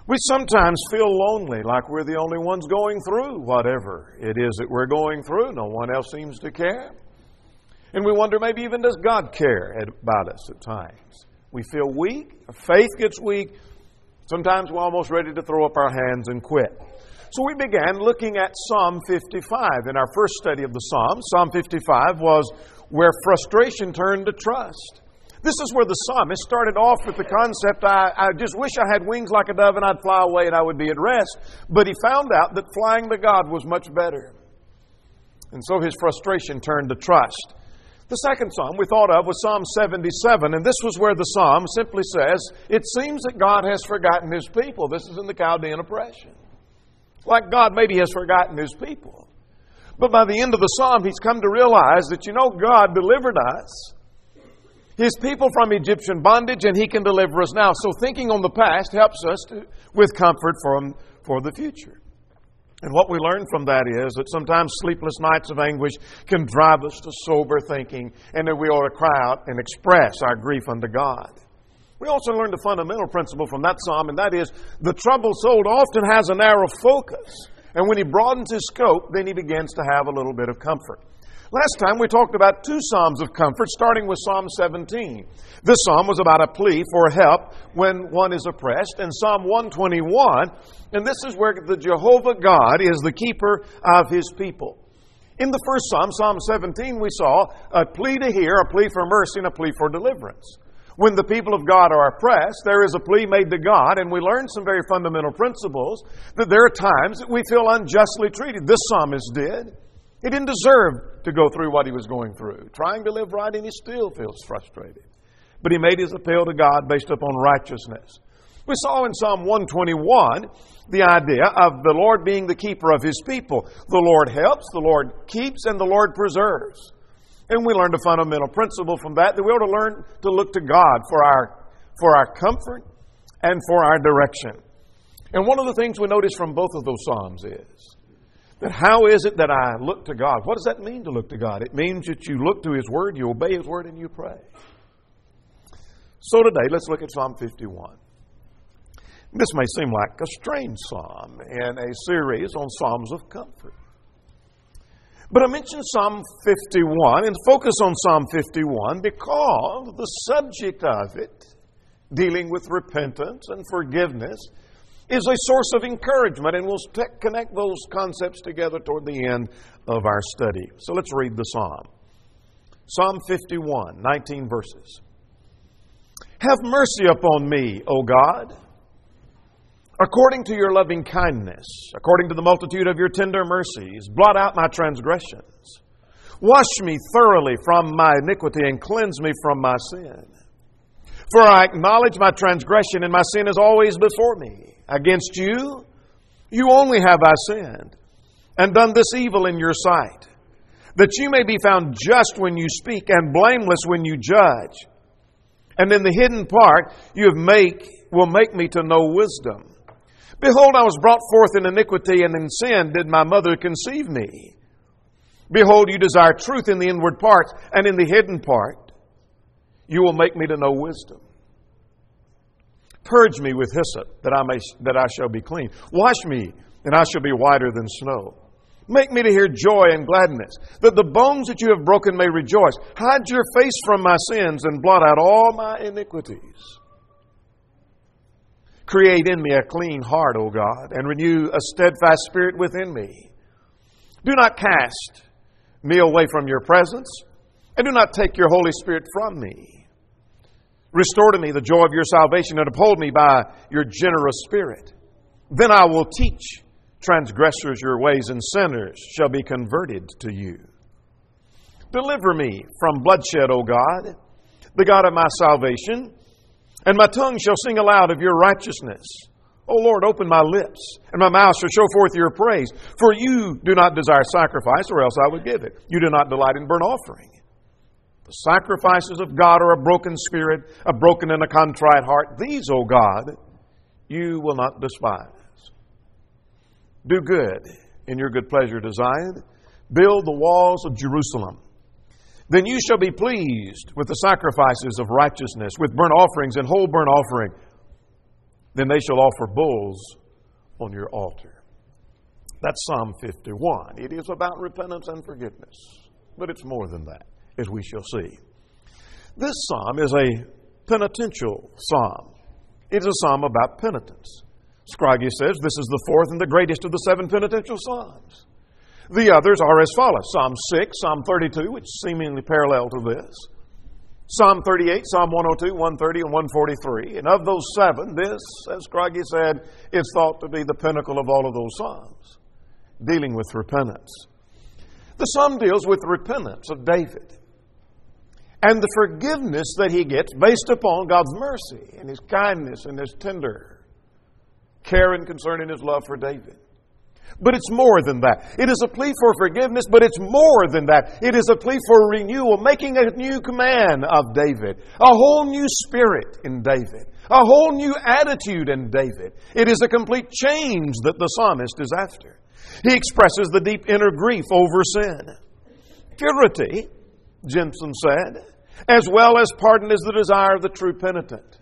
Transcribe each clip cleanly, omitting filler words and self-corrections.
We sometimes feel lonely, like we're the only ones going through whatever it is that we're going through. No one else seems to care. And we wonder, maybe even does God care about us at times? We feel weak. Our faith gets weak. Sometimes we're almost ready to throw up our hands and quit. So we began looking at Psalm 55 in our first study of the Psalms. Psalm 55 was where frustration turned to trust. This is where the psalmist started off with the concept, I just wish I had wings like a dove and I'd fly away and I would be at rest. But he found out that flying to God was much better. And so his frustration turned to trust. The second psalm we thought of was Psalm 77, and this was where the psalm simply says, it seems that God has forgotten His people. This is in the Chaldean oppression. Like God maybe has forgotten His people. But by the end of the psalm, he's come to realize that, God delivered us, His people, from Egyptian bondage, and He can deliver us now. So thinking on the past helps us with comfort for the future. And what we learn from that is that sometimes sleepless nights of anguish can drive us to sober thinking, and that we ought to cry out and express our grief unto God. We also learned a fundamental principle from that psalm, and that is the troubled soul often has a narrow focus. And when he broadens his scope, then he begins to have a little bit of comfort. Last time we talked about two psalms of comfort, starting with Psalm 17. This psalm was about a plea for help when one is oppressed. And Psalm 121, and this is where the Jehovah God is the keeper of His people. In the first psalm, Psalm 17, we saw a plea to hear, a plea for mercy, and a plea for deliverance. When the people of God are oppressed, there is a plea made to God, and we learn some very fundamental principles, that there are times that we feel unjustly treated. This psalmist did. He didn't deserve to go through what he was going through, trying to live right, and he still feels frustrated. But he made his appeal to God based upon righteousness. We saw in Psalm 121 the idea of the Lord being the keeper of His people. The Lord helps, the Lord keeps, and the Lord preserves. And we learned a fundamental principle from that we ought to learn to look to God for our comfort and for our direction. And one of the things we notice from both of those psalms is that how is it that I look to God? What does that mean to look to God? It means that you look to His Word, you obey His Word, and you pray. So today, let's look at Psalm 51. This may seem like a strange psalm in a series on Psalms of comfort. But I mentioned Psalm 51 and focus on Psalm 51 because the subject of it, dealing with repentance and forgiveness, is a source of encouragement, and we'll connect those concepts together toward the end of our study. So let's read the psalm. Psalm 51, 19 verses. Have mercy upon me, O God, according to your loving kindness, according to the multitude of your tender mercies, blot out my transgressions. Wash me thoroughly from my iniquity and cleanse me from my sin. For I acknowledge my transgression, and my sin is always before me. Against you only have I sinned, and done this evil in your sight, that you may be found just when you speak, and blameless when you judge. And in the hidden part will make me to know wisdom. Behold, I was brought forth in iniquity, and in sin did my mother conceive me. Behold, you desire truth in the inward parts, and in the hidden part you will make me to know wisdom. Purge me with hyssop, that I shall be clean. Wash me, and I shall be whiter than snow. Make me to hear joy and gladness, that the bones that you have broken may rejoice. Hide your face from my sins, and blot out all my iniquities. Create in me a clean heart, O God, and renew a steadfast spirit within me. Do not cast me away from your presence, and do not take your Holy Spirit from me. Restore to me the joy of your salvation, and uphold me by your generous spirit. Then I will teach transgressors your ways, and sinners shall be converted to you. Deliver me from bloodshed, O God, the God of my salvation, and my tongue shall sing aloud of your righteousness. O Lord, open my lips, and my mouth shall show forth your praise. For you do not desire sacrifice, or else I would give it. You do not delight in burnt offering. The sacrifices of God are a broken spirit, a broken and a contrite heart. These, O God, you will not despise. Do good in your good pleasure to Zion. Build the walls of Jerusalem. Then you shall be pleased with the sacrifices of righteousness, with burnt offerings and whole burnt offering. then they shall offer bulls on your altar. That's Psalm 51. It is about repentance and forgiveness, but it's more than that, as we shall see. This psalm is a penitential psalm. It is a psalm about penitence. Scroggie says this is the fourth and the greatest of the 7 penitential psalms. The others are as follows: Psalm 6, Psalm 32, which seemingly parallel to this, Psalm 38, Psalm 102, 130, and 143. And of those 7, this, as Scroggie said, is thought to be the pinnacle of all of those psalms, dealing with repentance. The psalm deals with repentance of David and the forgiveness that he gets based upon God's mercy and His kindness and His tender care and concern in His love for David. But it's more than that. It is a plea for forgiveness, but it's more than that. It is a plea for renewal, making a new man of David, a whole new spirit in David, a whole new attitude in David. It is a complete change that the psalmist is after. He expresses the deep inner grief over sin. Purity, Jensen said, as well as pardon is the desire of the true penitent.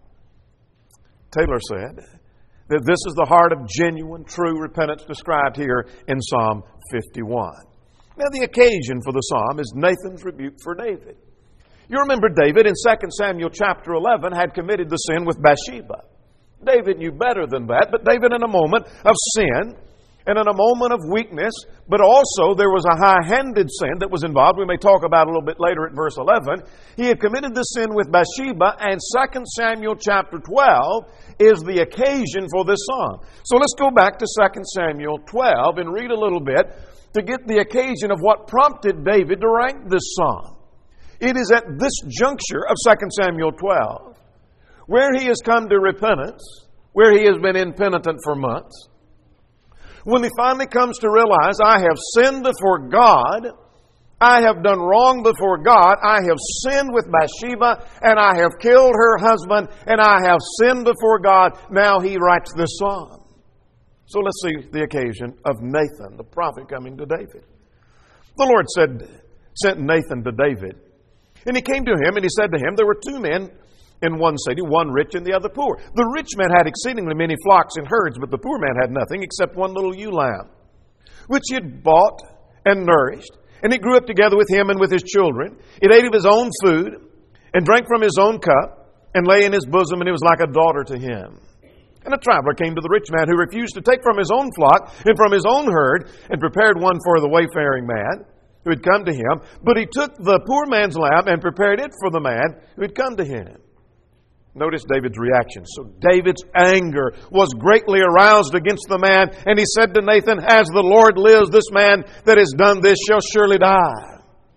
Taylor said that this is the heart of genuine, true repentance described here in Psalm 51. Now, the occasion for the psalm is Nathan's rebuke for David. You remember David in 2 Samuel chapter 11 had committed the sin with Bathsheba. David knew better than that, but David, in a moment of sin and in a moment of weakness, but also there was a high-handed sin that was involved. We may talk about it a little bit later at verse 11. He had committed the sin with Bathsheba, and 2 Samuel chapter 12 is the occasion for this psalm. So let's go back to 2 Samuel 12 and read a little bit to get the occasion of what prompted David to write this psalm. It is at this juncture of 2 Samuel 12, where he has come to repentance, where he has been impenitent for months, when he finally comes to realize, I have sinned before God, I have done wrong before God, I have sinned with Bathsheba, and I have killed her husband, and I have sinned before God. Now he writes this psalm. So let's see the occasion of Nathan, the prophet, coming to David. The Lord sent Nathan to David, and he came to him, and he said to him, there were 2 men in one city, one rich and the other poor. The rich man had exceedingly many flocks and herds, but the poor man had nothing except one little ewe lamb, which he had bought and nourished. And it grew up together with him and with his children. It ate of his own food and drank from his own cup and lay in his bosom, and it was like a daughter to him. And a traveler came to the rich man, who refused to take from his own flock and from his own herd, and prepared one for the wayfaring man who had come to him. But he took the poor man's lamb and prepared it for the man who had come to him. Notice David's reaction. So David's anger was greatly aroused against the man, and he said to Nathan, as the Lord lives, this man that has done this shall surely die.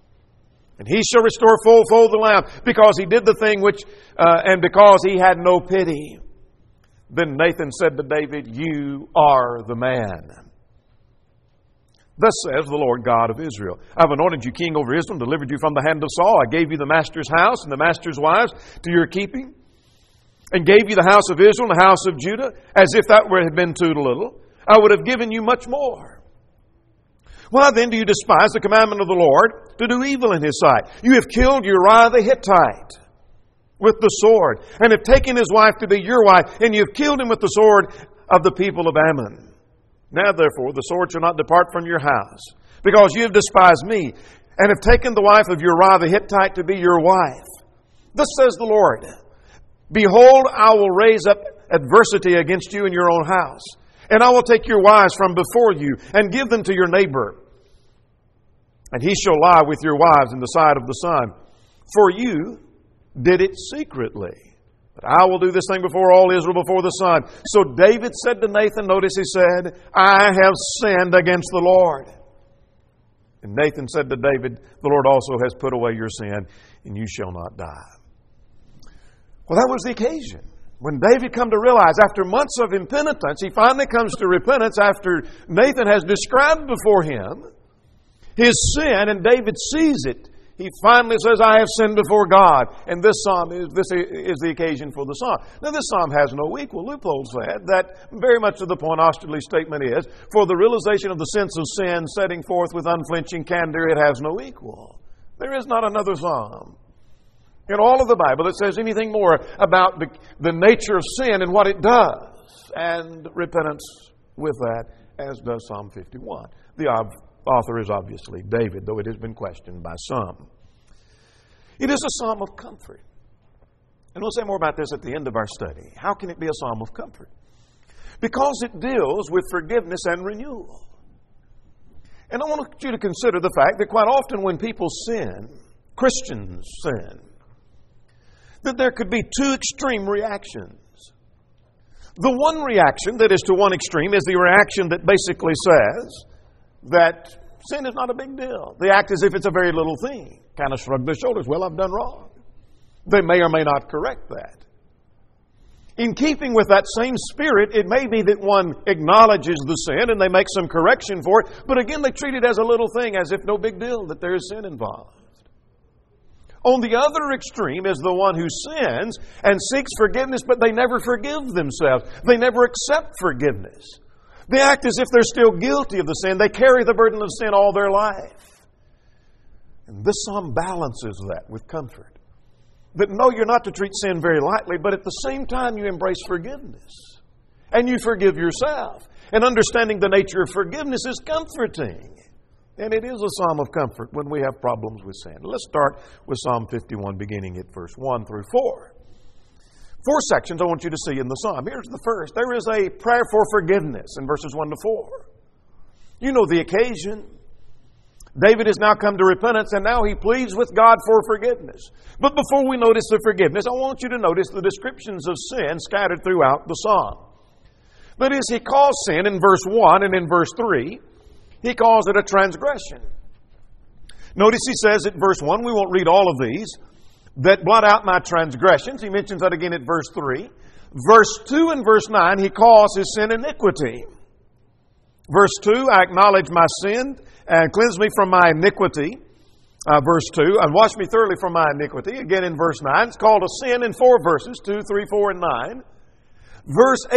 And he shall restore fourfold the lamb, because he did the thing and because he had no pity. Then Nathan said to David, you are the man. Thus says the Lord God of Israel, I have anointed you king over Israel, delivered you from the hand of Saul. I gave you the master's house and the master's wives to your keeping, and gave you the house of Israel and the house of Judah, as if that had been too little. I would have given you much more. Why then do you despise the commandment of the Lord to do evil in His sight? You have killed Uriah the Hittite with the sword, and have taken his wife to be your wife, and you have killed him with the sword of the people of Ammon. Now therefore the sword shall not depart from your house, because you have despised me, and have taken the wife of Uriah the Hittite to be your wife. Thus says the Lord, behold, I will raise up adversity against you in your own house, and I will take your wives from before you, and give them to your neighbor. And he shall lie with your wives in the sight of the sun. For you did it secretly. But I will do this thing before all Israel, before the sun. So David said to Nathan, notice he said, I have sinned against the Lord. And Nathan said to David, the Lord also has put away your sin, and you shall not die. Well, that was the occasion. When David come to realize, after months of impenitence, he finally comes to repentance after Nathan has described before him his sin, and David sees it. He finally says, I have sinned before God. And this is the occasion for the psalm. Now, this psalm has no equal. Leupold said that very much to the point Osterley's statement is, for the realization of the sense of sin, setting forth with unflinching candor, it has no equal. There is not another psalm in all of the Bible that says anything more about the nature of sin and what it does, and repentance with that, as does Psalm 51. The author is obviously David, though it has been questioned by some. It is a psalm of comfort. And we'll say more about this at the end of our study. How can it be a psalm of comfort? Because it deals with forgiveness and renewal. And I want you to consider the fact that quite often when people sin, Christians sin, that there could be two extreme reactions. The one reaction that is to one extreme is the reaction that basically says that sin is not a big deal. They act as if it's a very little thing. Kind of shrug their shoulders. Well, I've done wrong. They may or may not correct that. In keeping with that same spirit, it may be that one acknowledges the sin and they make some correction for it, but again they treat it as a little thing, as if no big deal that there is sin involved. On the other extreme is the one who sins and seeks forgiveness, but they never forgive themselves. They never accept forgiveness. They act as if they're still guilty of the sin. They carry the burden of sin all their life. And this psalm balances that with comfort. That no, you're not to treat sin very lightly, but at the same time you embrace forgiveness. And you forgive yourself. And understanding the nature of forgiveness is comforting. And it is a psalm of comfort when we have problems with sin. Let's start with Psalm 51, beginning at verse 1 through 4. 4 sections I want you to see in the psalm. Here's the first. There is a prayer for forgiveness in verses 1 to 4. You know the occasion. David has now come to repentance, and now he pleads with God for forgiveness. But before we notice the forgiveness, I want you to notice the descriptions of sin scattered throughout the psalm. That is, he calls sin in verse 1 and in verse 3, he calls it a transgression. Notice he says at verse 1, we won't read all of these, that blot out my transgressions. He mentions that again at verse 3. Verse 2 and verse 9, he calls his sin iniquity. Verse 2, I acknowledge my sin and cleanse me from my iniquity. Verse 2, and wash me thoroughly from my iniquity. Again in verse 9, it's called a sin in 4 verses, 2, 3, 4, and 9. Verse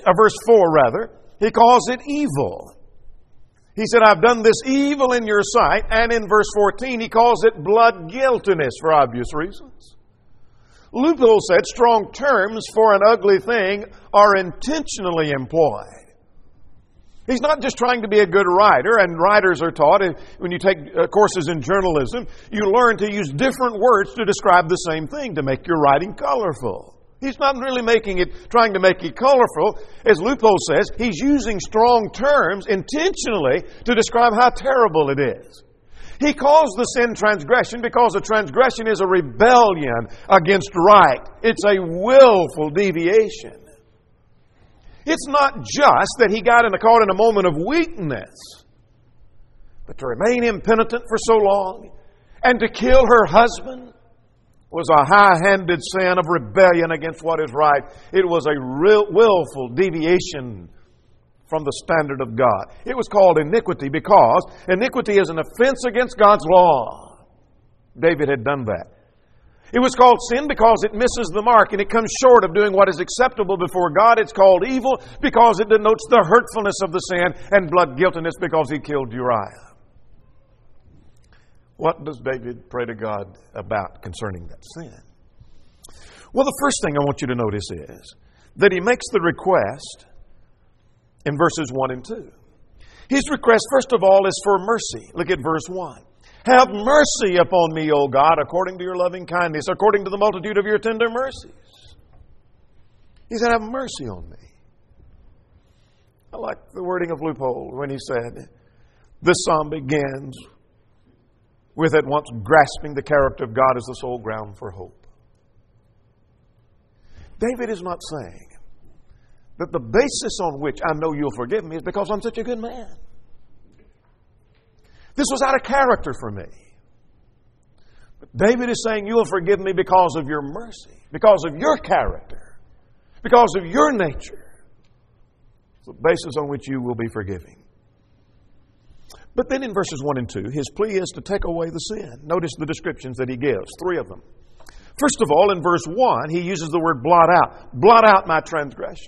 4, he calls it evil. He said, I've done this evil in your sight. And in verse 14, he calls it blood guiltiness for obvious reasons. Loophole said strong terms for an ugly thing are intentionally employed. He's not just trying to be a good writer, and writers are taught, when you take courses in journalism, you learn to use different words to describe the same thing, to make your writing colorful. He's not really trying to make it colorful. As Loophole says, he's using strong terms intentionally to describe how terrible it is. He calls the sin transgression because a transgression is a rebellion against right. It's a willful deviation. It's not just that he got caught in a moment of weakness, but to remain impenitent for so long and to kill her husband was a high-handed sin of rebellion against what is right. It was a willful deviation from the standard of God. It was called iniquity because iniquity is an offense against God's law. David had done that. It was called sin because it misses the mark and it comes short of doing what is acceptable before God. It's called evil because it denotes the hurtfulness of the sin, and blood guiltiness because he killed Uriah. What does David pray to God about concerning that sin? Well, the first thing I want you to notice is that he makes the request in verses 1 and 2. His request, first of all, is for mercy. Look at verse 1. Have mercy upon me, O God, according to your loving kindness, according to the multitude of your tender mercies. He said, have mercy on me. I like the wording of Loophole when he said, this psalm begins with at once grasping the character of God as the sole ground for hope. David is not saying that the basis on which I know you'll forgive me is because I'm such a good man. This was out of character for me. But David is saying you will forgive me because of your mercy, because of your character, because of your nature. It's the basis on which you will be forgiving. But then in verses 1 and 2, his plea is to take away the sin. Notice the descriptions that he gives, 3 of them. First of all, in verse 1, he uses the word blot out. Blot out my transgression.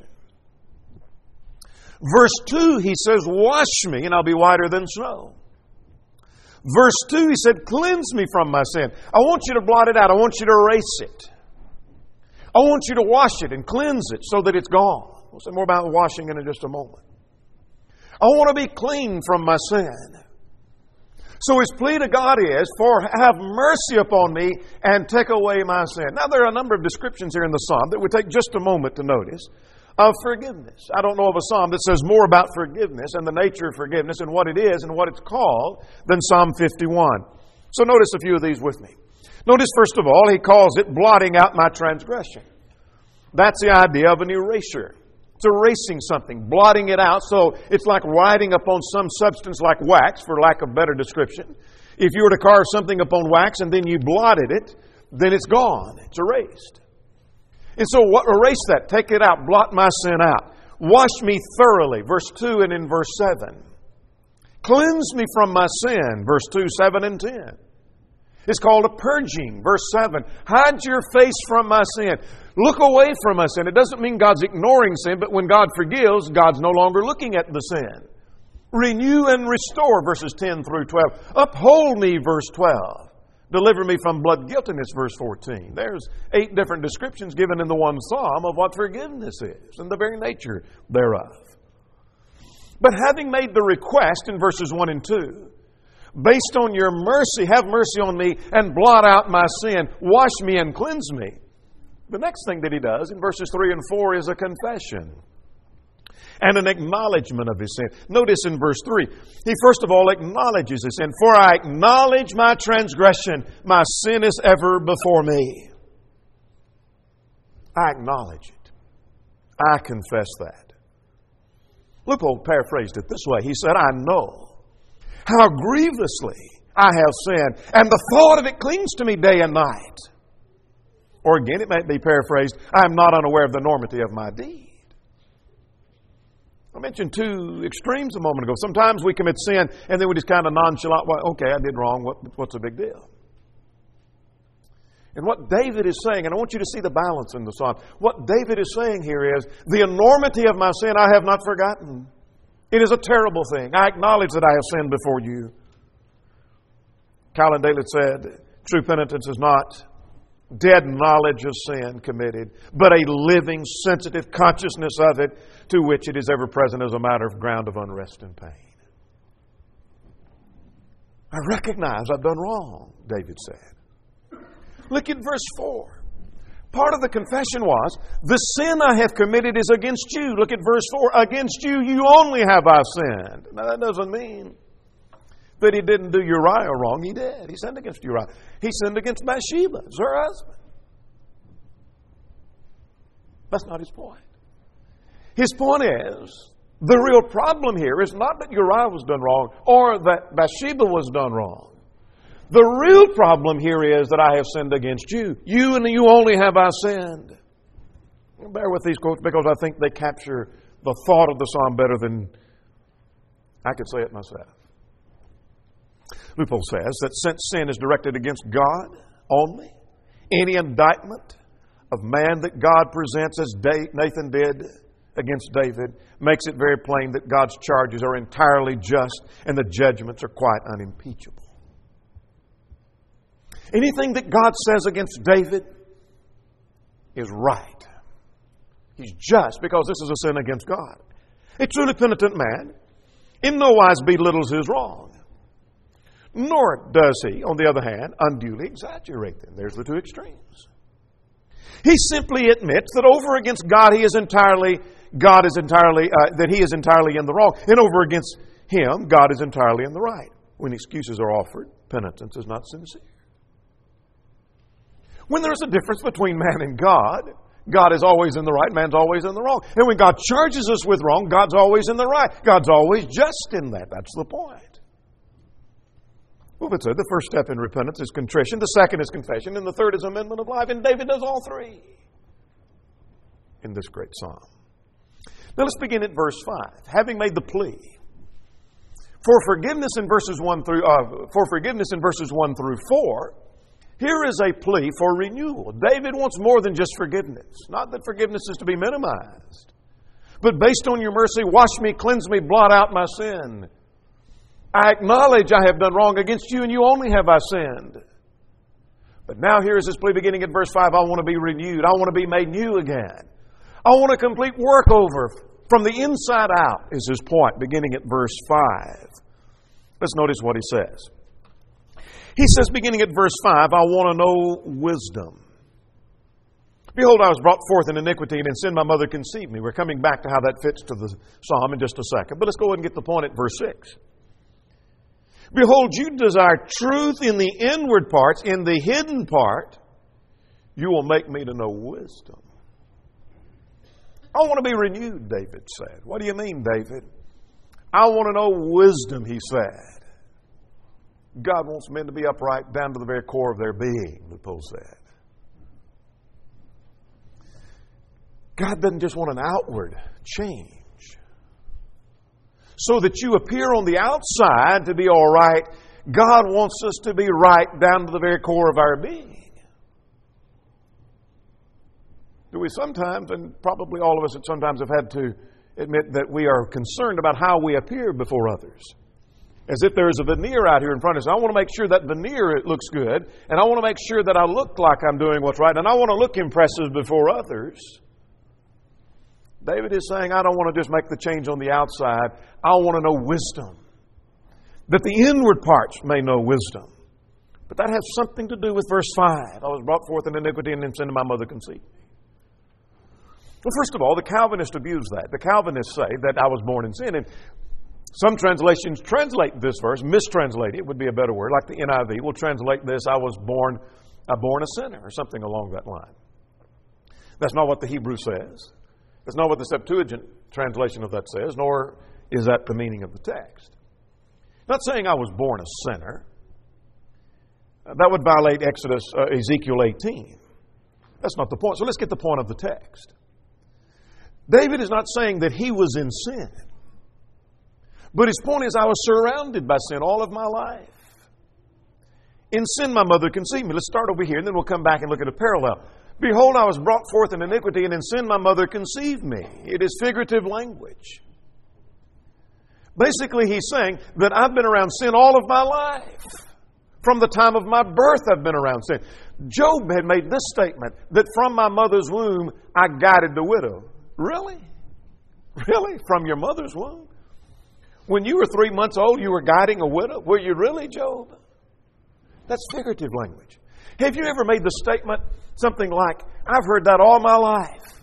Verse 2, he says, wash me and I'll be whiter than snow. Verse 2, he said, cleanse me from my sin. I want you to blot it out. I want you to erase it. I want you to wash it and cleanse it so that it's gone. We'll say more about washing in just a moment. I want to be clean from my sin. So his plea to God is, for have mercy upon me and take away my sin. Now there are a number of descriptions here in the psalm that would take just a moment to notice of forgiveness. I don't know of a psalm that says more about forgiveness and the nature of forgiveness and what it is and what it's called than Psalm 51. So notice a few of these with me. Notice first of all, he calls it blotting out my transgression. That's the idea of an erasure. It's erasing something, blotting it out. So it's like writing upon some substance like wax, for lack of better description. If you were to carve something upon wax and then you blotted it, then it's gone. It's erased. And so erase that. Take it out. Blot my sin out. Wash me thoroughly. Verse 2 and in verse 7. Cleanse me from my sin. Verse 2, 7 and 10. It's called a purging. Verse 7. Hide your face from my sin. Look away from my sin. It doesn't mean God's ignoring sin, but when God forgives, God's no longer looking at the sin. Renew and restore, verses 10 through 12. Uphold me, verse 12. Deliver me from blood guiltiness, verse 14. There's 8 different descriptions given in the one psalm of what forgiveness is and the very nature thereof. But having made the request in verses 1 and 2, based on your mercy, have mercy on me and blot out my sin, wash me and cleanse me. The next thing that he does in verses 3 and 4 is a confession and an acknowledgement of his sin. Notice in verse 3, he first of all acknowledges his sin. For I acknowledge my transgression, my sin is ever before me. I acknowledge it. I confess that. Loophole paraphrased it this way. He said, I know how grievously I have sinned, and the thought of it clings to me day and night. Or again, it might be paraphrased, I am not unaware of the enormity of my deed. I mentioned 2 extremes a moment ago. Sometimes we commit sin and then we just kind of nonchalant, well, okay, I did wrong. What's the big deal? And what David is saying, and I want you to see the balance in the psalm. What David is saying here is, the enormity of my sin I have not forgotten. It is a terrible thing. I acknowledge that I have sinned before you. Colin Daly said, true penitence is not dead knowledge of sin committed, but a living, sensitive consciousness of it, to which it is ever present as a matter of ground of unrest and pain. I recognize I've done wrong, David said. Look at verse 4. Part of the confession was, the sin I have committed is against you. Look at verse 4. Against you, you only have I sinned. Now that doesn't mean that he didn't do Uriah wrong. He did. He sinned against Uriah. He sinned against Bathsheba, as her husband. That's not his point. His point is, the real problem here is not that Uriah was done wrong or that Bathsheba was done wrong. The real problem here is that I have sinned against you. You and you only have I sinned. Bear with these quotes because I think they capture the thought of the psalm better than I could say it myself. Loophole says that since sin is directed against God only, any indictment of man that God presents as Nathan did against David makes it very plain that God's charges are entirely just and the judgments are quite unimpeachable. Anything that God says against David is right. He's just because this is a sin against God. A truly penitent man in no wise belittles his wrong. Nor does he, on the other hand, unduly exaggerate them. There's the 2 extremes. He simply admits that over against God, that he is entirely in the wrong, and over against him, God is entirely in the right. When excuses are offered, penitence is not sincere. When there is a difference between man and God, God is always in the right, man's always in the wrong. And when God charges us with wrong, God's always in the right. God's always just in that. That's the point. Well, the first step in repentance is contrition, the second is confession, and the third is amendment of life. And David does all 3 in this great psalm. Now let's begin at verse 5. Having made the plea for forgiveness in verses 1 through 4, here is a plea for renewal. David wants more than just forgiveness. Not that forgiveness is to be minimized, but based on your mercy, wash me, cleanse me, blot out my sin. I acknowledge I have done wrong against you, and you only have I sinned. But now here is his plea beginning at verse 5. I want to be renewed. I want to be made new again. I want a complete work over from the inside out, is his point, beginning at verse 5. Let's notice what he says. He says, beginning at verse 5, I want to know wisdom. Behold, I was brought forth in iniquity, and in sin my mother conceived me. We're coming back to how that fits to the psalm in just a second. But let's go ahead and get the point at verse 6. Behold, you desire truth in the inward parts, in the hidden part, you will make me to know wisdom. I want to be renewed, David said. What do you mean, David? I want to know wisdom, he said. God wants men to be upright down to the very core of their being, Lupul said. God doesn't just want an outward change so that you appear on the outside to be all right. God wants us to be right down to the very core of our being. Do we sometimes, and probably all of us at sometimes have had to admit that we are concerned about how we appear before others. As if there is a veneer out here in front of us. I want to make sure that veneer looks good, and I want to make sure that I look like I'm doing what's right, and I want to look impressive before others. David is saying, I don't want to just make the change on the outside. I want to know wisdom. That the inward parts may know wisdom. But that has something to do with verse 5. I was brought forth in iniquity, and in sin my mother conceived me. Well, first of all, the Calvinists abuse that. The Calvinists say that I was born in sin. And some translations translate this verse, mistranslate it would be a better word, like the NIV will translate this, I was born a sinner, or something along that line. That's not what the Hebrew says. That's not what the Septuagint translation of that says, nor is that the meaning of the text. Not saying I was born a sinner. That would violate Ezekiel 18. That's not the point. So let's get the point of the text. David is not saying that he was in sin. But his point is I was surrounded by sin all of my life. In sin my mother conceived me. Let's start over here and then we'll come back and look at a parallel. Behold, I was brought forth in iniquity, and in sin my mother conceived me. It is figurative language. Basically, he's saying that I've been around sin all of my life. From the time of my birth, I've been around sin. Job had made this statement, that from my mother's womb, I guided the widow. Really? Really? From your mother's womb? When you were 3 months old, you were guiding a widow? Were you really, Job? That's figurative language. Have you ever made the statement, something like, I've heard that all my life?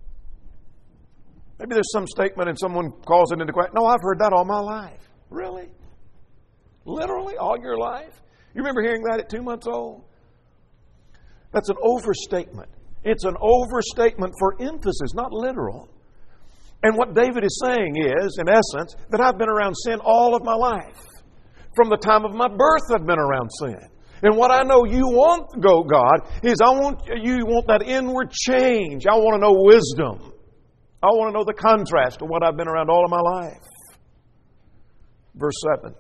Maybe there's some statement and someone calls it into question. No, I've heard that all my life. Really? Literally? All your life? You remember hearing that at 2 months old? That's an overstatement. It's an overstatement for emphasis, not literal. And what David is saying is, in essence, that I've been around sin all of my life. From the time of my birth, I've been around sin. And what I know you want, God, is you want that inward change. I want to know wisdom. I want to know the contrast to what I've been around all of my life. Verse 7.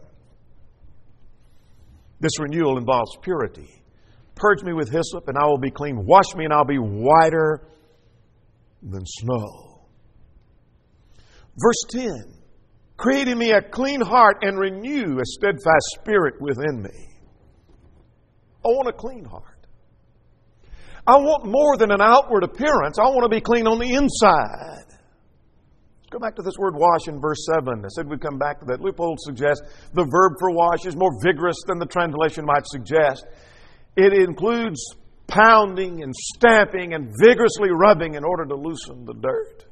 This renewal involves purity. Purge me with hyssop and I will be clean. Wash me and I'll be whiter than snow. Verse 10. Create in me a clean heart and renew a steadfast spirit within me. I want a clean heart. I want more than an outward appearance. I want to be clean on the inside. Let's go back to this word wash in verse 7. I said we'd come back to that. Leupold suggests the verb for wash is more vigorous than the translation might suggest. It includes pounding and stamping and vigorously rubbing in order to loosen the dirt.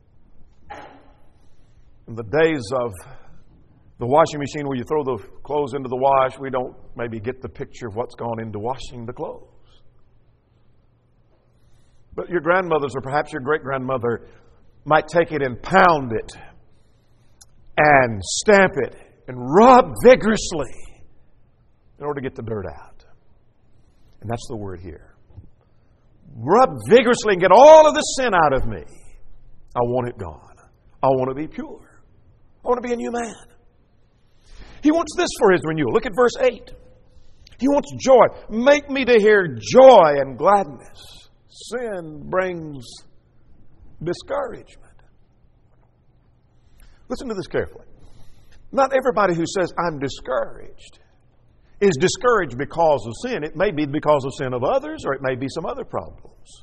In the days of the washing machine where you throw the clothes into the wash, we don't maybe get the picture of what's gone into washing the clothes. But your grandmothers or perhaps your great-grandmother might take it and pound it and stamp it and rub vigorously in order to get the dirt out. And that's the word here. Rub vigorously and get all of the sin out of me. I want it gone. I want to be pure. I want to be a new man. He wants this for his renewal. Look at verse 8. He wants joy. Make me to hear joy and gladness. Sin brings discouragement. Listen to this carefully. Not everybody who says, I'm discouraged, is discouraged because of sin. It may be because of sin of others, or it may be some other problems.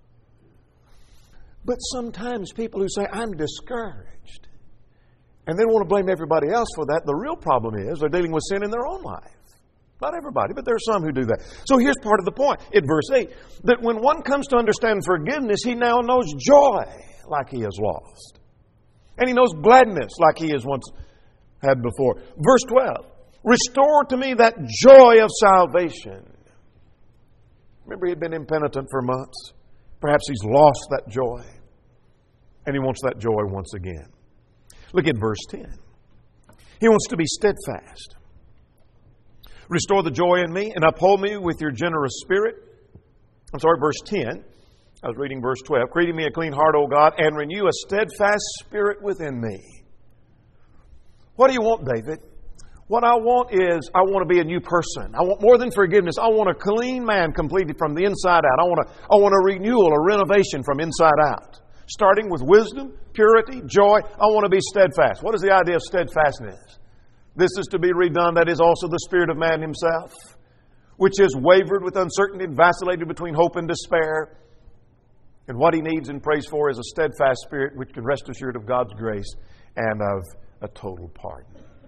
But sometimes people who say, I'm discouraged, and they want to blame everybody else for that, the real problem is they're dealing with sin in their own life. Not everybody, but there are some who do that. So here's part of the point in verse 8, that when one comes to understand forgiveness, he now knows joy like he has lost. And he knows gladness like he has once had before. Verse 12, restore to me that joy of salvation. Remember, he had been impenitent for months. Perhaps he's lost that joy. And he wants that joy once again. Look at verse 10. He wants to be steadfast. Restore the joy in me and uphold me with your generous spirit. Verse 10. I was reading verse 12. Create in me a clean heart, O God, and renew a steadfast spirit within me. What do you want, David? What I want is, I want to be a new person. I want more than forgiveness. I want a clean man completely from the inside out. I want a renewal, a renovation from inside out. Starting with wisdom, purity, joy. I want to be steadfast. What is the idea of steadfastness? This is to be redone. That is also the spirit of man himself, which has wavered with uncertainty and vacillated between hope and despair. And what he needs and prays for is a steadfast spirit which can rest assured of God's grace and of a total pardon.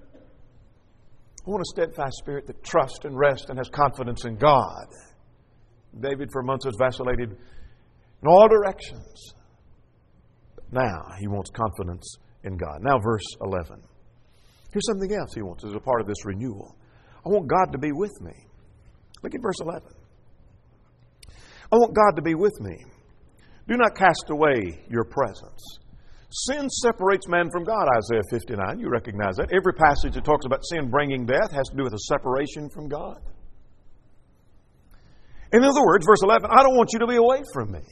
I want a steadfast spirit that trusts and rests and has confidence in God. David for months has vacillated in all directions. But now he wants confidence in God. Now verse 11. Here's something else he wants as a part of this renewal. I want God to be with me. Look at verse 11. I want God to be with me. Do not cast away your presence. Sin separates man from God, Isaiah 59. You recognize that. Every passage that talks about sin bringing death has to do with a separation from God. In other words, verse 11, I don't want you to be away from me.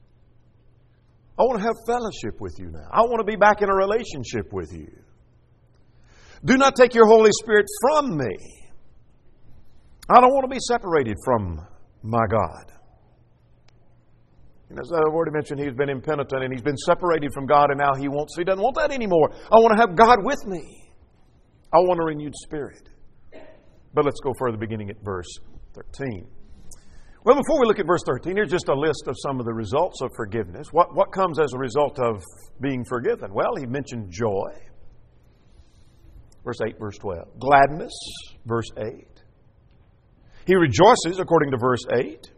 I want to have fellowship with you now. I want to be back in a relationship with you. Do not take your Holy Spirit from me. I don't want to be separated from my God. And as I've already mentioned, he's been impenitent and he's been separated from God, and now he doesn't want that anymore. I want to have God with me. I want a renewed spirit. But let's go further, beginning at verse 13. Well, before we look at verse 13, here's just a list of some of the results of forgiveness. What comes as a result of being forgiven? Well, he mentioned joy. Verse 8, verse 12. Gladness, verse 8. He rejoices, according to verse 8.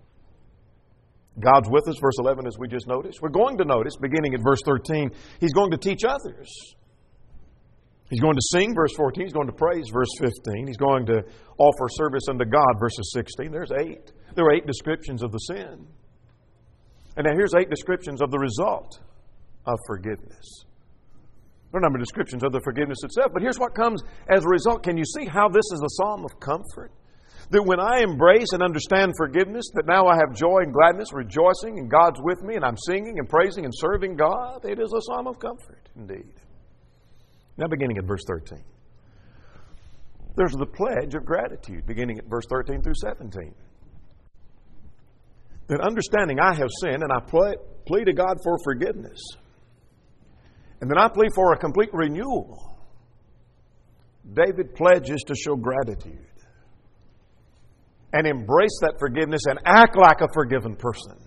God's with us, verse 11, as we just noticed. We're going to notice, beginning at verse 13, he's going to teach others. He's going to sing, verse 14. He's going to praise, verse 15. He's going to offer service unto God, verses 16. There's 8. There are 8 descriptions of the sin. And now here's 8 descriptions of the result of forgiveness. There are a number of descriptions of the forgiveness itself, but here's what comes as a result. Can you see how this is a psalm of comfort? That when I embrace and understand forgiveness, that now I have joy and gladness, rejoicing, and God's with me, and I'm singing and praising and serving God. It is a psalm of comfort, indeed. Now beginning at verse 13. There's the pledge of gratitude, beginning at verse 13 through 17. That understanding I have sinned, and I plead to God for forgiveness. And then I plead for a complete renewal. David pledges to show gratitude and embrace that forgiveness and act like a forgiven person.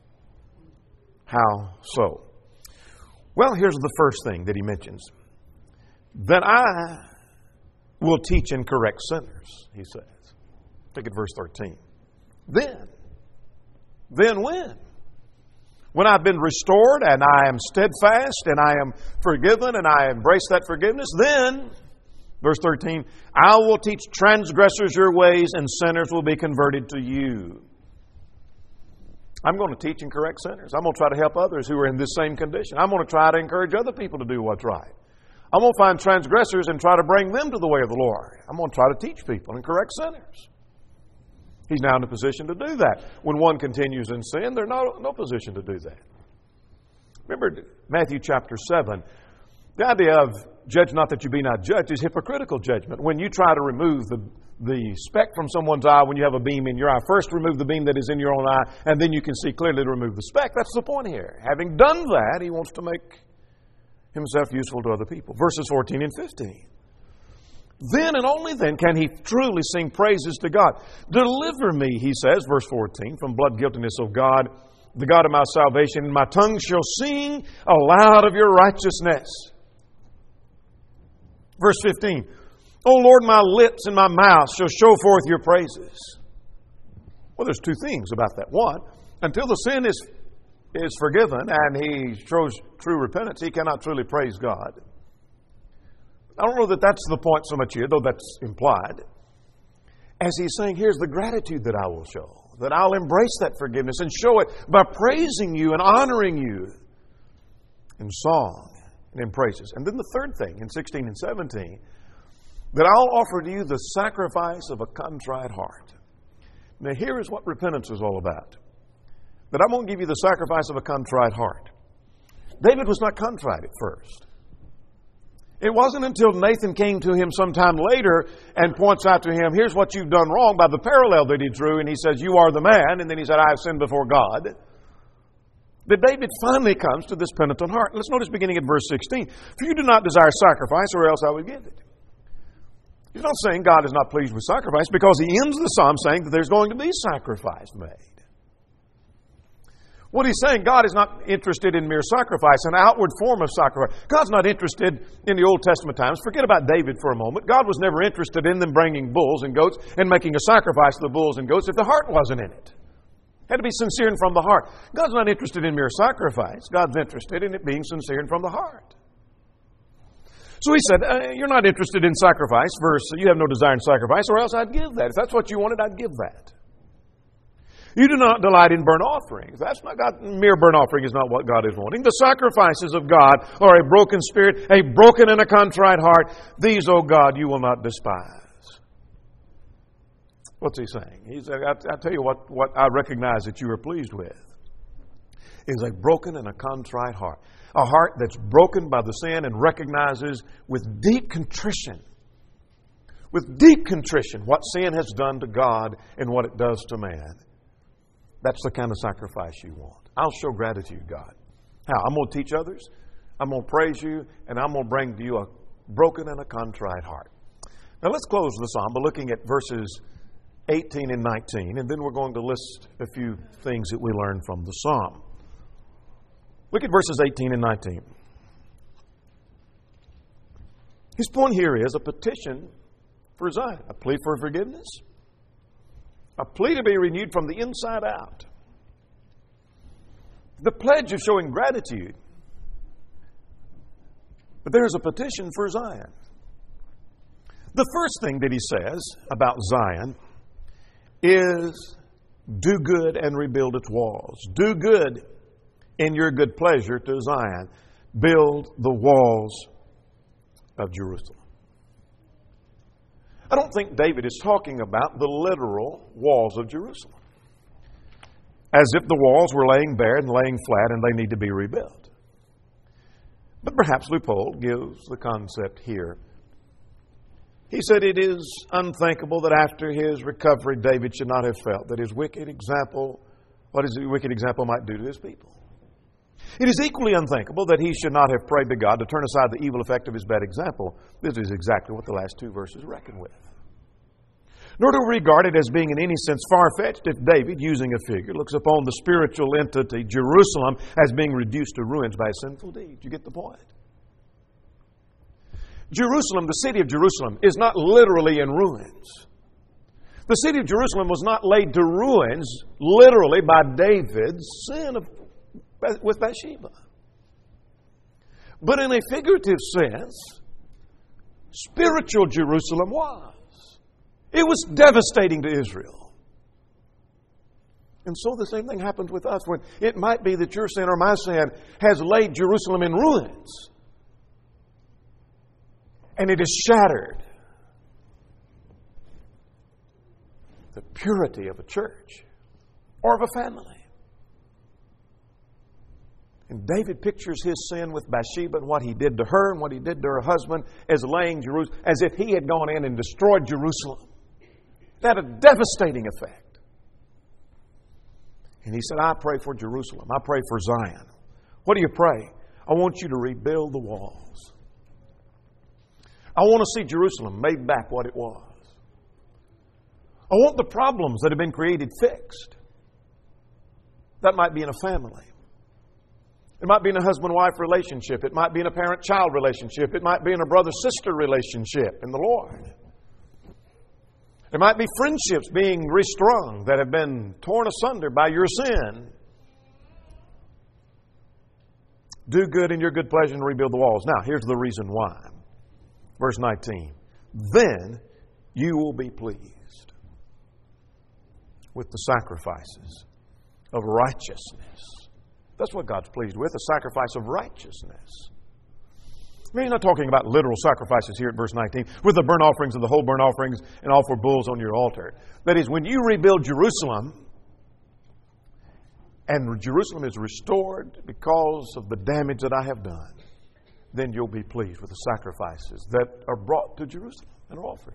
How so? Well, here's the first thing that he mentions. That I will teach and correct sinners, he says. Look at verse 13. Then when? When I've been restored and I am steadfast and I am forgiven and I embrace that forgiveness, then, verse 13, I will teach transgressors your ways and sinners will be converted to you. I'm going to teach and correct sinners. I'm going to try to help others who are in this same condition. I'm going to try to encourage other people to do what's right. I'm going to find transgressors and try to bring them to the way of the Lord. I'm going to try to teach people and correct sinners. He's now in a position to do that. When one continues in sin, they're no position to do that. Remember Matthew chapter 7. The idea of judge not that you be not judged is hypocritical judgment. When you try to remove the speck from someone's eye when you have a beam in your eye, first remove the beam that is in your own eye, and then you can see clearly to remove the speck. That's the point here. Having done that, he wants to make himself useful to other people. Verses 14 and 15. Then and only then can he truly sing praises to God. Deliver me, he says, verse 14, from blood guiltiness, O God, the God of my salvation, and my tongue shall sing aloud of your righteousness. Verse 15, O Lord, my lips and my mouth shall show forth your praises. Well, there's two things about that. One, until the sin is forgiven and he shows true repentance, he cannot truly praise God. I don't know that that's the point so much here, though that's implied. As he's saying, here's the gratitude that I will show, that I'll embrace that forgiveness and show it by praising you and honoring you in song and in praises. And then the third thing, in 16 and 17, that I'll offer to you the sacrifice of a contrite heart. Now, here is what repentance is all about. That I'm going to give you the sacrifice of a contrite heart. David was not contrite at first. It wasn't until Nathan came to him sometime later and points out to him, here's what you've done wrong by the parallel that he drew, and he says, you are the man, and then he said, I have sinned before God, that David finally comes to this penitent heart. Let's notice beginning at verse 16. For you do not desire sacrifice, or else I would give it. He's not saying God is not pleased with sacrifice, because he ends the psalm saying that there's going to be sacrifice made. What he's saying, God is not interested in mere sacrifice, an outward form of sacrifice. God's not interested in the Old Testament times. Forget about David for a moment. God was never interested in them bringing bulls and goats and making a sacrifice of the bulls and goats if the heart wasn't in it. It had to be sincere and from the heart. God's not interested in mere sacrifice. God's interested in it being sincere and from the heart. So he said, you're not interested in sacrifice, you have no desire in sacrifice, or else I'd give that. If that's what you wanted, I'd give that. You do not delight in burnt offerings. That's not God. Mere burnt offering is not what God is wanting. The sacrifices of God are a broken spirit, a broken and a contrite heart. These, O God, you will not despise. What's he saying? He said, I'll tell you what I recognize that you are pleased with is a broken and a contrite heart. A heart that's broken by the sin and recognizes with deep contrition what sin has done to God and what it does to man. That's the kind of sacrifice you want. I'll show gratitude, God. How? I'm going to teach others, I'm going to praise you, and I'm going to bring to you a broken and a contrite heart. Now let's close the psalm by looking at verses 18 and 19, and then we're going to list a few things that we learn from the psalm. Look at verses 18 and 19. His point here is a petition for Zion, a plea for forgiveness, a plea to be renewed from the inside out. The pledge of showing gratitude. But there's a petition for Zion. The first thing that he says about Zion is do good and rebuild its walls. Do good in your good pleasure to Zion. Build the walls of Jerusalem. I don't think David is talking about the literal walls of Jerusalem, as if the walls were laying bare and laying flat and they need to be rebuilt. But perhaps Leupold gives the concept here. He said it is unthinkable that after his recovery, David should not have felt that his wicked example, what his wicked example might do to his people. It is equally unthinkable that he should not have prayed to God to turn aside the evil effect of his bad example. This is exactly what the last two verses reckon with. Nor do we regard it as being in any sense far-fetched if David, using a figure, looks upon the spiritual entity, Jerusalem, as being reduced to ruins by a sinful deed. You get the point? Jerusalem, the city of Jerusalem, is not literally in ruins. The city of Jerusalem was not laid to ruins literally by David's sin with Bathsheba. But in a figurative sense, spiritual Jerusalem was. It was devastating to Israel. And so the same thing happened with us when it might be that your sin or my sin has laid Jerusalem in ruins. And it has shattered the purity of a church or of a family. And David pictures his sin with Bathsheba and what he did to her and what he did to her husband as laying Jerusalem, as if he had gone in and destroyed Jerusalem. It had a devastating effect. And he said, I pray for Jerusalem. I pray for Zion. What do you pray? I want you to rebuild the walls. I want to see Jerusalem made back what it was. I want the problems that have been created fixed. That might be in a family. It might be in a husband-wife relationship. It might be in a parent-child relationship. It might be in a brother-sister relationship in the Lord. There might be friendships being restrung that have been torn asunder by your sin. Do good in your good pleasure and rebuild the walls. Now, here's the reason why. Verse 19. Then you will be pleased with the sacrifices of righteousness. That's what God's pleased with, a sacrifice of righteousness. I mean, he's not talking about literal sacrifices here at verse 19, with the burnt offerings and the whole burnt offerings and offer bulls on your altar. That is, when you rebuild Jerusalem, and Jerusalem is restored because of the damage that I have done, then you'll be pleased with the sacrifices that are brought to Jerusalem and are offered.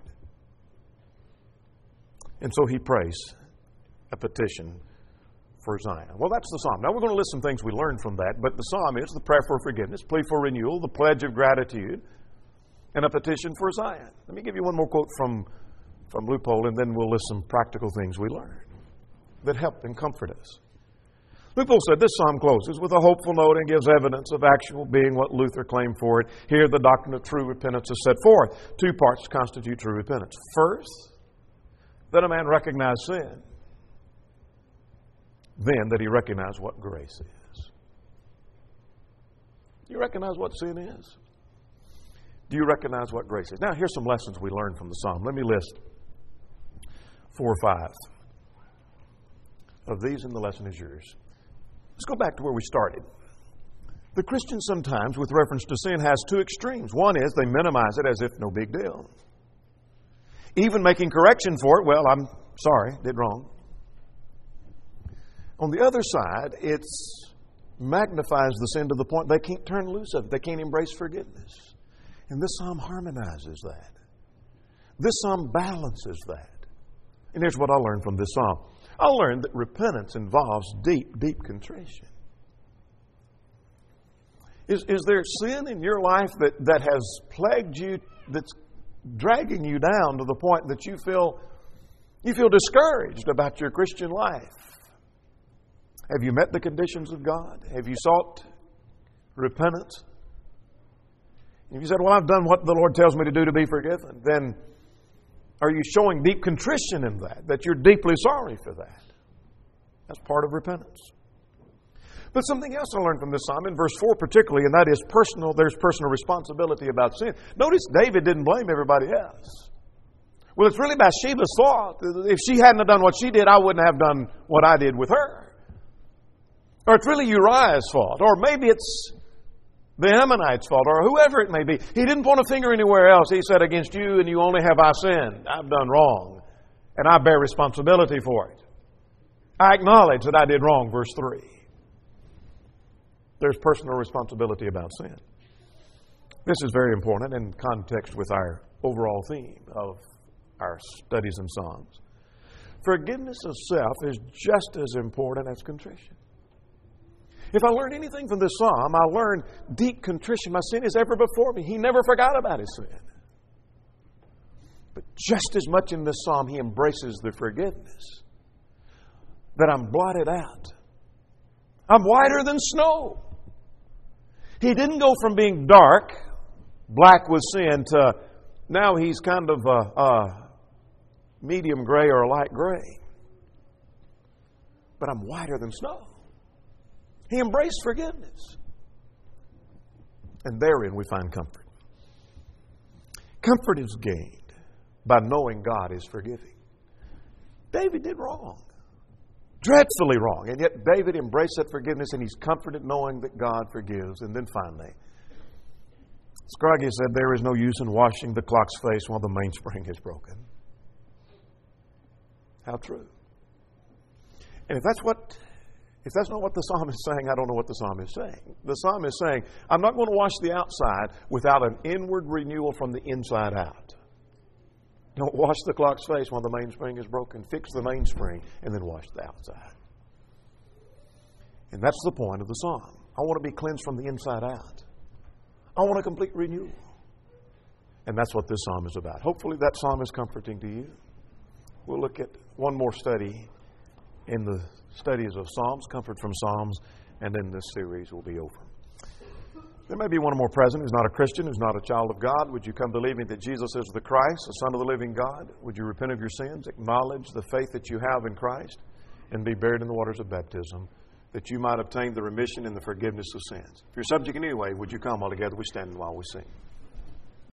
And so he prays a petition for Zion. Well, that's the psalm. Now we're going to list some things we learned from that, but the psalm is the prayer for forgiveness, plea for renewal, the pledge of gratitude, and a petition for Zion. Let me give you one more quote from Leupold, and then we'll list some practical things we learned that help and comfort us. Leupold said, this psalm closes with a hopeful note and gives evidence of actual being what Luther claimed for it. Here the doctrine of true repentance is set forth. Two parts constitute true repentance. First, that a man recognize sin. Then that he recognize what grace is. Do you recognize what sin is? Do you recognize what grace is? Now, here's some lessons we learned from the psalm. Let me list 4 or 5 of these, and the lesson is yours. Let's go back to where we started. The Christian sometimes, with reference to sin, has two extremes. One is they minimize it as if no big deal. Even making correction for it, well, I'm sorry, did wrong. On the other side, it magnifies the sin to the point they can't turn loose of it. They can't embrace forgiveness. And this psalm harmonizes that. This psalm balances that. And here's what I learned from this psalm. I learned that repentance involves deep, deep contrition. Is there sin in your life that has plagued you, that's dragging you down to the point that you feel discouraged about your Christian life? Have you met the conditions of God? Have you sought repentance? If you said, well, I've done what the Lord tells me to do to be forgiven, then are you showing deep contrition in that you're deeply sorry for that? That's part of repentance. But something else I learned from this psalm, in verse 4 particularly, and that is there's personal responsibility about sin. Notice David didn't blame everybody else. Well, it's really Bathsheba's fault. If she hadn't have done what she did, I wouldn't have done what I did with her. Or it's really Uriah's fault. Or maybe it's the Ammonites' fault, or whoever it may be. He didn't point a finger anywhere else. He said, against you and you only have I sinned. I've done wrong. And I bear responsibility for it. I acknowledge that I did wrong, verse 3. There's personal responsibility about sin. This is very important in context with our overall theme of our studies in Psalms. Forgiveness of self is just as important as contrition. If I learned anything from this psalm, I learned deep contrition. My sin is ever before me. He never forgot about his sin. But just as much in this psalm, he embraces the forgiveness that I'm blotted out. I'm whiter than snow. He didn't go from being dark, black with sin, to now he's kind of a medium gray or a light gray. But I'm whiter than snow. He embraced forgiveness. And therein we find comfort. Comfort is gained by knowing God is forgiving. David did wrong. Dreadfully wrong. And yet David embraced that forgiveness and he's comforted knowing that God forgives. And then finally, Scroggie said, there is no use in washing the clock's face while the mainspring is broken. How true. And if that's not what the psalm is saying, I don't know what the psalm is saying. The psalm is saying, I'm not going to wash the outside without an inward renewal from the inside out. Don't wash the clock's face while the mainspring is broken. Fix the mainspring and then wash the outside. And that's the point of the psalm. I want to be cleansed from the inside out. I want a complete renewal. And that's what this psalm is about. Hopefully that psalm is comforting to you. We'll look at one more study in the studies of Psalms, Comfort from Psalms, and then this series will be over. There may be one more present who's not a Christian, who's not a child of God. Would you come believing that Jesus is the Christ, the Son of the living God? Would you repent of your sins, acknowledge the faith that you have in Christ, and be buried in the waters of baptism, that you might obtain the remission and the forgiveness of sins? If you're subject in any way, would you come while together we stand and while we sing?